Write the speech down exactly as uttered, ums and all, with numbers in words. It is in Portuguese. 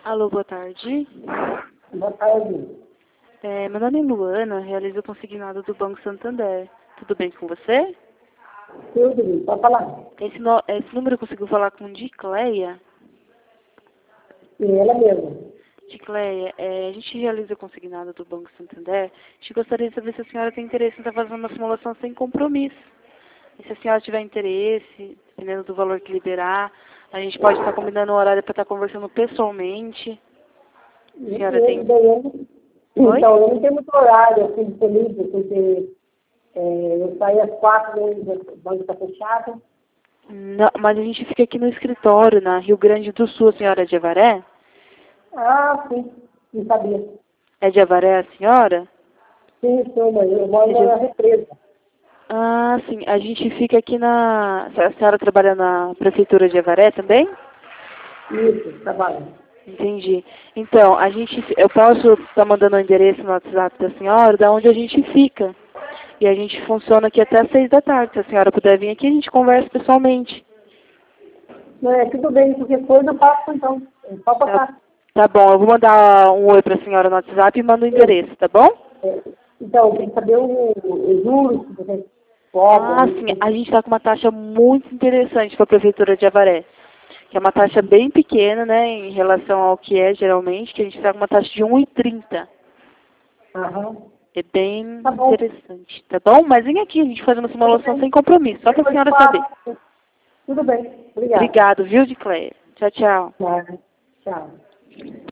Alô, boa tarde. Boa tarde. É, meu nome é Luana, realizo o consignado do Banco Santander. Tudo bem com você? Tudo bem, pode falar. Esse, no, esse número conseguiu falar com Dicleia? E ela mesma. Dicleia, é, a gente realiza o consignado do Banco Santander. A gente gostaria de saber se a senhora tem interesse em estar fazendo uma simulação sem compromisso. E se a senhora tiver interesse, dependendo do valor que liberar, a gente pode estar combinando um horário para estar conversando pessoalmente. A senhora E tem... daí eu- Oi? Então, eu não tenho muito horário assim, disponível, porque é, eu saio às quatro, né, o banco está fechado. Não, mas a gente fica aqui no escritório, na Rio Grande do Sul. A senhora é de Avaré? Ah, sim, não sabia. É de Avaré a senhora? Sim, sou, mas eu moro na represa. Ah, sim. A gente fica aqui na... A senhora trabalha na Prefeitura de Avaré também? Isso, trabalho. Entendi. Então, a gente... Eu posso estar mandando o endereço no WhatsApp da senhora, da onde a gente fica. E a gente funciona aqui até às seis da tarde. Se a senhora puder vir aqui, a gente conversa pessoalmente. Não, é tudo bem, porque depois eu passo, então. Pode Tá, passar. tá bom. Eu vou mandar um oi para a senhora no WhatsApp e mando o endereço, tá bom? É, então, tem que saber o, o juros que você Ah, cobra. sim. A gente está com uma taxa muito interessante para a Prefeitura de Avaré. Que é uma taxa bem pequena, né, em relação ao que é geralmente, que a gente está com uma taxa de um e trinta. Aham. É bem Tá bom. interessante, tá bom? Mas vem aqui, a gente faz uma Tudo simulação bem. sem compromisso, só para a Depois senhora saber. passo. Tudo bem. Obrigada. Obrigado, viu, Dicleia? Tchau, tchau. Tá. Tchau.